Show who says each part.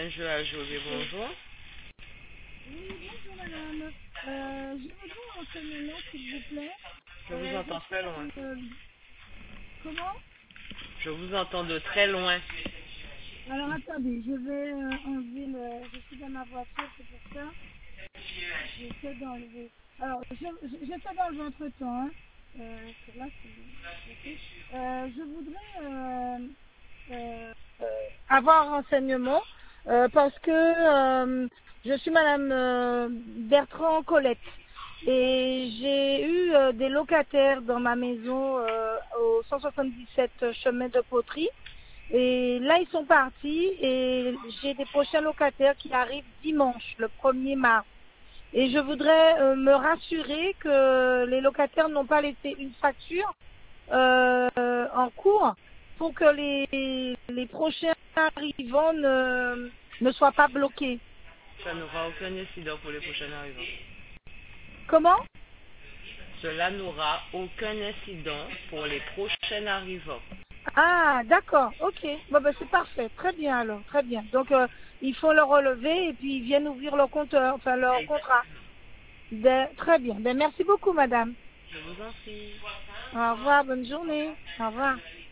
Speaker 1: un jeu à jouer, bonjour.
Speaker 2: Oui, bonjour madame. Je voudrais un renseignement s'il vous plaît.
Speaker 1: Je vous entends très loin.
Speaker 2: Comment?
Speaker 1: Je vous entends de très loin.
Speaker 2: Alors attendez, je vais enlever le... Je suis dans ma voiture, c'est pour ça. J'essaie d'enlever. Alors, j'essaie d'enlever entre temps. Hein. Là, je voudrais avoir un renseignement parce que je suis madame Bertrand Colette. Et j'ai eu des locataires dans ma maison au 177 chemin de Poterie. Et là, ils sont partis et j'ai des prochains locataires qui arrivent dimanche, le 1er mars. Et je voudrais me rassurer que les locataires n'ont pas laissé une facture en cours pour que les prochains arrivants ne soient pas bloqués.
Speaker 1: Ça n'aura aucun incident pour les prochains arrivants.
Speaker 2: Comment?
Speaker 1: Cela n'aura aucun incident pour les prochains arrivants.
Speaker 2: Ah, d'accord, ok. Bon, ben, c'est parfait, très bien alors, très bien. Donc, il faut le relever et puis ils viennent ouvrir leur compteur, enfin leur contrat. Très bien. Ben, merci beaucoup, madame.
Speaker 1: Je vous en prie.
Speaker 2: Au revoir, bonne journée. Au revoir.